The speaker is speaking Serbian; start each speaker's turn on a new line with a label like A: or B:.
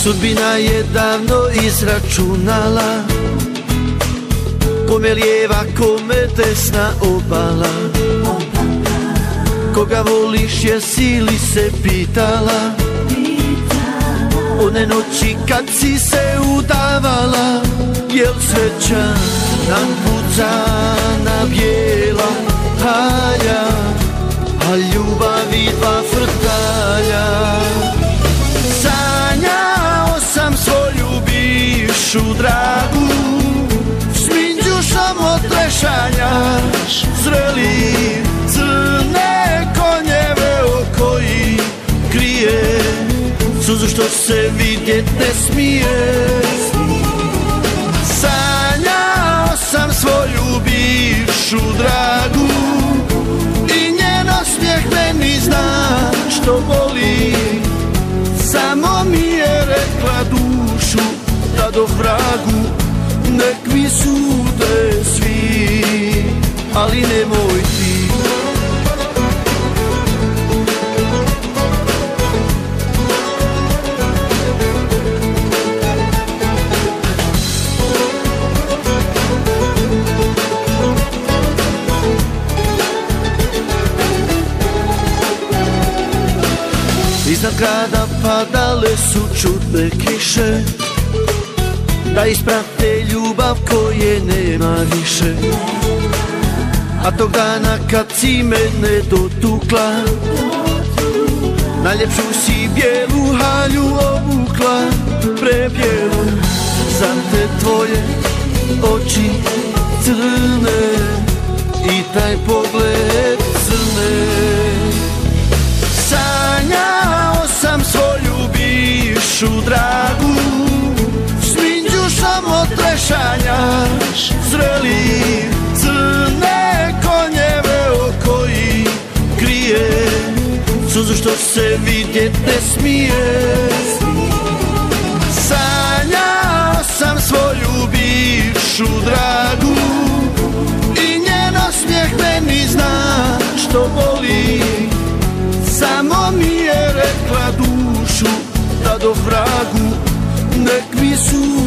A: Sudbina je davno izračunala, kome lijeva, kome desna obala. Koga voliš, jesi li se pitala? One noći kad si se udavala, jel sreća nam puca na bijela halja, a ljubavi dva frtalja. Sanjao sam svoju bivšu dragu, s minđušom od trešanja, zreli crne konjeve o koji krije suzu što se vidjet ne smije. Sanjao sam svoju bivšu dragu i njen osmijeh meni zna što boli. Samo mi je rekla dušu da do vragu nek mi sude svi, ali nemoj ti. Iznad grada padale su čudne kiše, da isprate ljubav koje nema više. A tog dana kad si mene dotukla, najljepšu si bijelu halju obukla, prebijelu za te tvoje oči crne i taj pogled crne. Sanjao sam svoju bivšu dragu, s minđušom od trešanja, zreli crne konjeve o koji krije suzu što se vidjet ne smije. Sanjao sam svoju bivšu dragu i njen osmijeh meni zna što boli. Samo mi je rekla dušu da do vragu nek mi su